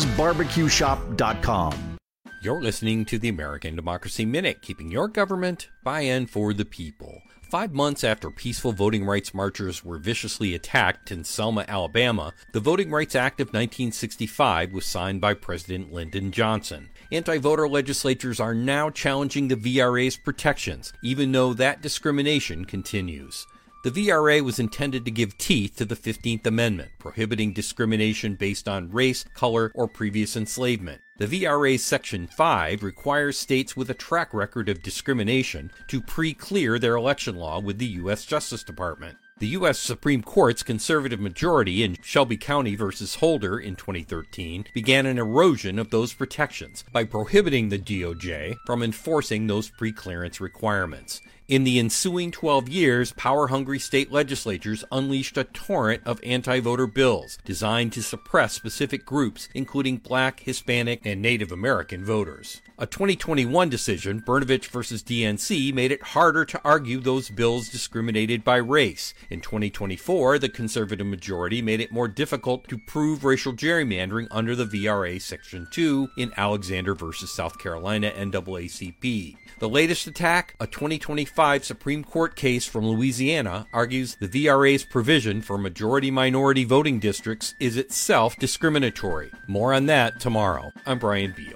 grandpasbarbecueshop.com. You're listening to the American Democracy Minute, keeping your government by and for the people. 5 months after peaceful voting rights marchers were viciously attacked in Selma, Alabama, the Voting Rights Act of 1965 was signed by President Lyndon Johnson. Anti-voter legislatures are now challenging the VRA's protections, even though that discrimination continues. The VRA was intended to give teeth to the 15th Amendment, prohibiting discrimination based on race, color, or previous enslavement. The VRA's Section 5 requires states with a track record of discrimination to pre-clear their election law with the U.S. Justice Department. The U.S. Supreme Court's conservative majority in Shelby County v. Holder in 2013 began an erosion of those protections by prohibiting the DOJ from enforcing those pre-clearance requirements. In the ensuing 12 years, power-hungry state legislatures unleashed a torrent of anti-voter bills designed to suppress specific groups, including Black, Hispanic, and Native American voters. A 2021 decision, Brnovich v. DNC, made it harder to argue those bills discriminated by race. In 2024, the conservative majority made it more difficult to prove racial gerrymandering under the VRA Section 2 in Alexander v. South Carolina NAACP. The latest attack, a 2025 Supreme Court case from Louisiana, argues the VRA's provision for majority-minority voting districts is itself discriminatory. More on that tomorrow. I'm Brian Beal.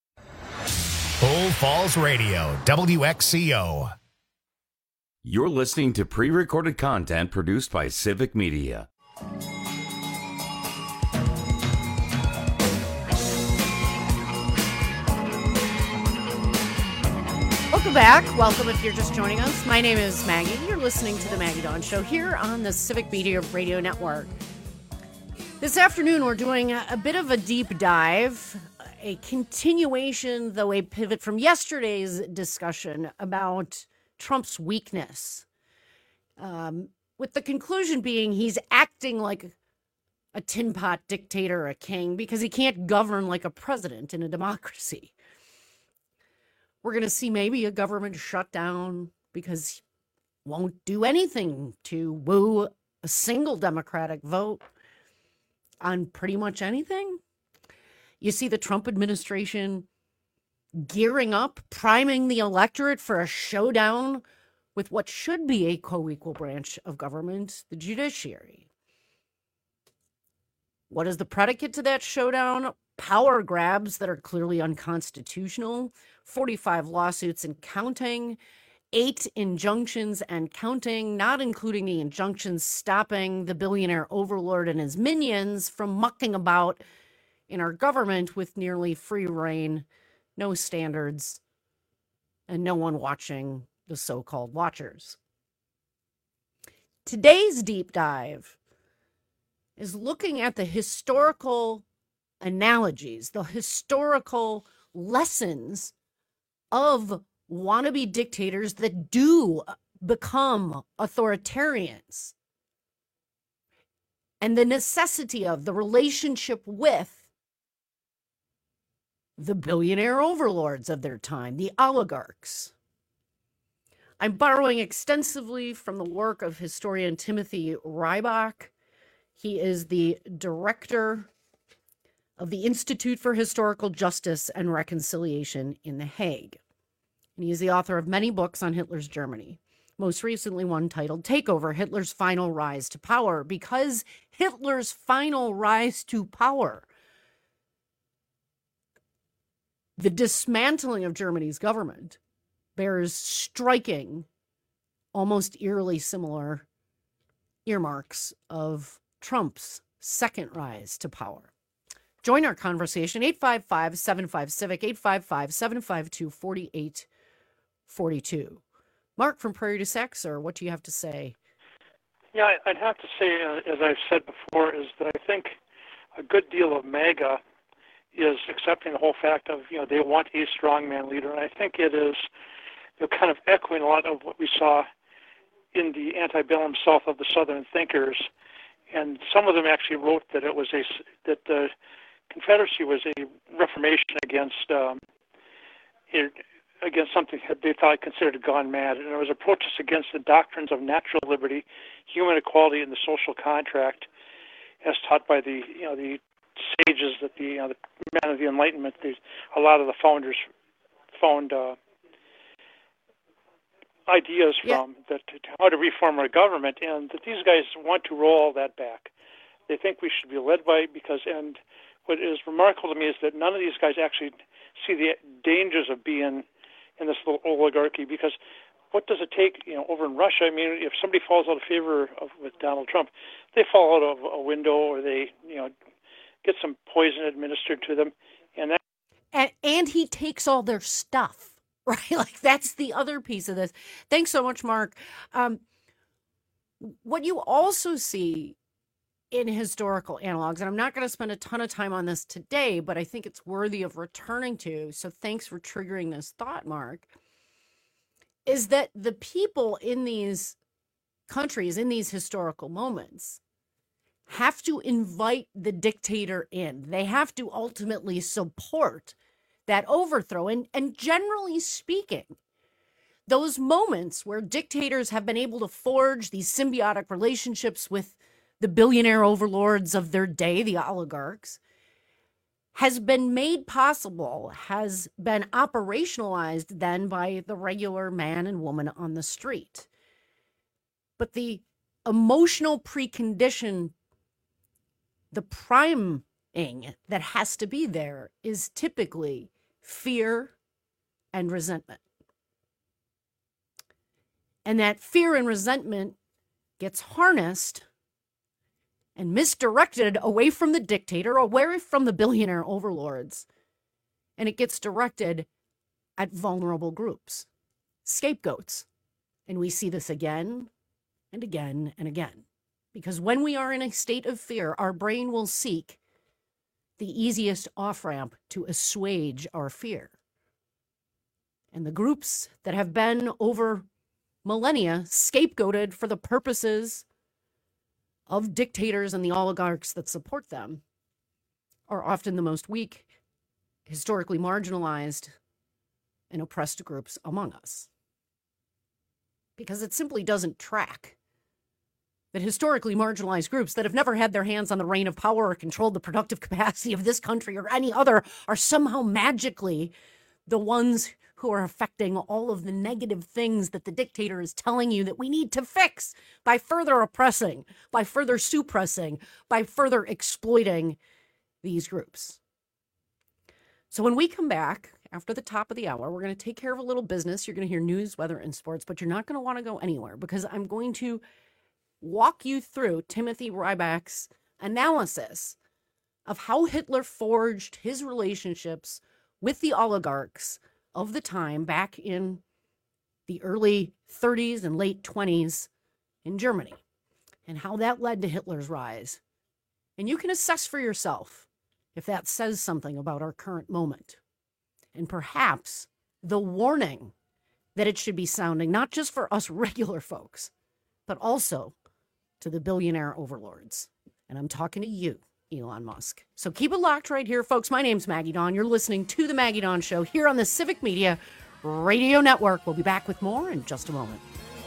Bull Falls Radio, WXCO. You're listening to pre-recorded content produced by Civic Media. Welcome back. Welcome if you're just joining us. My name is Maggie. You're listening to the Maggie Dawn Show here on the Civic Media Radio Network. This afternoon, we're doing a bit of a deep dive, a continuation, though a pivot from yesterday's discussion about Trump's weakness, with the conclusion being he's acting like a tin pot dictator, a king, because he can't govern like a president in a democracy. We're going to see maybe a government shutdown because he won't do anything to woo a single Democratic vote on pretty much anything. You see the Trump administration gearing up, priming the electorate for a showdown with what should be a co-equal branch of government, the judiciary. What is the predicate to that showdown? Power grabs that are clearly unconstitutional, 45 lawsuits and counting, 8 injunctions and counting, not including the injunctions stopping the billionaire overlord and his minions from mucking about in our government with nearly free reign, no standards, and no one watching the so-called watchers. Today's deep dive is looking at the historical analogies, the historical lessons of wannabe dictators that do become authoritarians, and the necessity of the relationship with the billionaire overlords of their time, the oligarchs. I'm borrowing extensively from the work of historian Timothy Rybak. He is the director of the Institute for Historical Justice and Reconciliation in The Hague. And he is the author of many books on Hitler's Germany, most recently one titled Takeover, Hitler's Final Rise to Power, because Hitler's final rise to power, the dismantling of Germany's government, bears striking, almost eerily similar earmarks of Trump's second rise to power. Join our conversation, 855-75-CIVIC, 42. Mark from Prairie du Sac, sir, what do you have to say? Yeah, I'd have to say, as I've said before, is that I think a good deal of MAGA is accepting the whole fact of, they want a strongman leader. And I think it is kind of echoing a lot of what we saw in the antebellum South of the Southern thinkers. And some of them actually wrote that it was that the Confederacy was a reformation against something that they thought considered gone mad, and it was a protest against the doctrines of natural liberty, human equality, and the social contract, as taught by the sages that the men of the Enlightenment, a lot of the founders found ideas from that how to reform our government, and that these guys want to roll all that back. They think we should be led by and what is remarkable to me is that none of these guys actually see the dangers of being in this little oligarchy, because what does it take, over in Russia? I mean, if somebody falls out of favor with Donald Trump, they fall out of a window, or they, get some poison administered to them, and he takes all their stuff, right? Like, that's the other piece of this. Thanks so much, Mark. What you also see in historical analogs, and I'm not going to spend a ton of time on this today, but I think it's worthy of returning to, so thanks for triggering this thought, Mark, is that the people in these countries, in these historical moments, have to invite the dictator in. They have to ultimately support that overthrow. And generally speaking, those moments where dictators have been able to forge these symbiotic relationships with the billionaire overlords of their day, the oligarchs, has been made possible, has been operationalized then by the regular man and woman on the street. But the emotional precondition, the priming that has to be there, is typically fear and resentment. And that fear and resentment gets harnessed and misdirected away from the dictator, away from the billionaire overlords. And it gets directed at vulnerable groups, scapegoats. And we see this again and again and again. Because when we are in a state of fear, our brain will seek the easiest off-ramp to assuage our fear. And the groups that have been over millennia scapegoated for the purposes of dictators and the oligarchs that support them are often the most weak, historically marginalized, and oppressed groups among us. Because it simply doesn't track that historically marginalized groups that have never had their hands on the reign of power or controlled the productive capacity of this country or any other are somehow magically the ones who are affecting all of the negative things that the dictator is telling you that we need to fix by further oppressing, by further suppressing, by further exploiting these groups. So when we come back after the top of the hour, we're going to take care of a little business. You're going to hear news, weather, and sports, but you're not going to want to go anywhere, because I'm going to walk you through Timothy Ryback's analysis of how Hitler forged his relationships with the oligarchs of the time back in the early 30s and late 20s in Germany, and how that led to Hitler's rise. And you can assess for yourself if that says something about our current moment, and perhaps the warning that it should be sounding, not just for us regular folks, but also to the billionaire overlords. And I'm talking to you, Elon Musk. So keep it locked right here, folks. My name's Maggie Dawn. You're listening to The Maggie Dawn Show here on the Civic Media Radio Network. We'll be back with more in just a moment.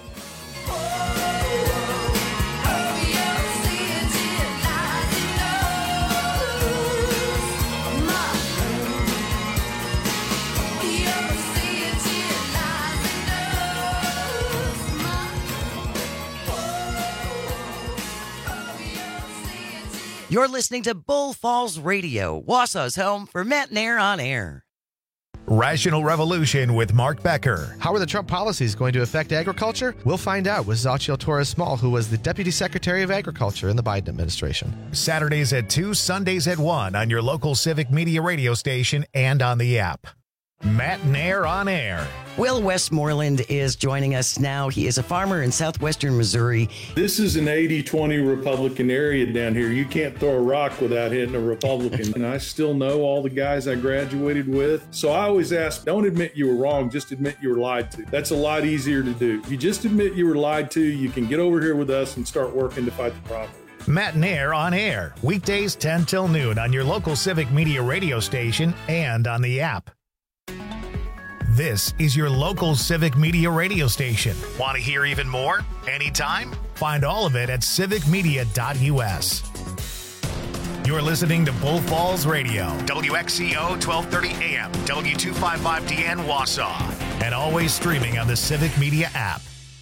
You're listening to Bull Falls Radio, Wausau's home for Matt Nair on Air. Rational Revolution with Mark Becker. How are the Trump policies going to affect agriculture? We'll find out with Xochitl Torres-Small, who was the Deputy Secretary of Agriculture in the Biden administration. Saturdays at 2, Sundays at 1 on your local Civic Media radio station and on the app. Matt Nair on Air. Will Westmoreland is joining us now. He is a farmer in southwestern Missouri. This is an 80-20 Republican area down here. You can't throw a rock without hitting a Republican. And I still know all the guys I graduated with. So I always ask, don't admit you were wrong, just admit you were lied to. That's a lot easier to do. If you just admit you were lied to, you can get over here with us and start working to fight the problem. Matt Nair on Air, weekdays 10 till noon on your local Civic Media radio station and on the app. This is your local Civic Media radio station. Want to hear even more? Anytime? Find all of it at civicmedia.us. You're listening to Bull Falls Radio, WXCO 1230 AM, W255DN Wausau, and always streaming on the Civic Media app.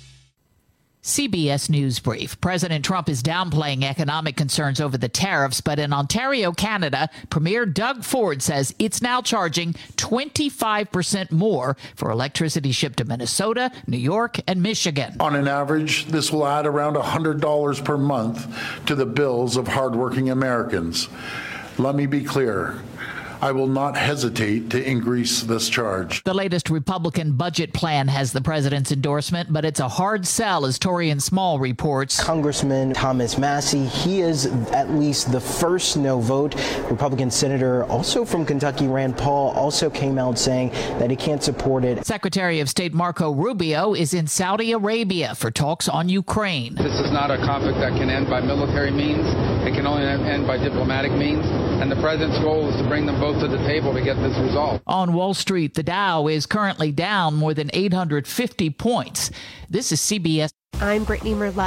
CBS News Brief. President Trump is downplaying economic concerns over the tariffs, but in Ontario, Canada, Premier Doug Ford says it's now charging 25% more for electricity shipped to Minnesota, New York, and Michigan. On an average, this will add around $100 per month to the bills of hardworking Americans. Let me be clear. I will not hesitate to increase this charge. The latest Republican budget plan has the president's endorsement, but it's a hard sell, as Torian Small reports. Congressman Thomas Massie, he is at least the first no vote. Republican Senator, also from Kentucky, Rand Paul, also came out saying that he can't support it. Secretary of State Marco Rubio is in Saudi Arabia for talks on Ukraine. This is not a conflict that can end by military means. It can only end by diplomatic means. And the president's goal is to bring them both to the table to get this resolved. On Wall Street, the Dow is currently down more than 850 points. This is CBS. I'm Brittany Merlot.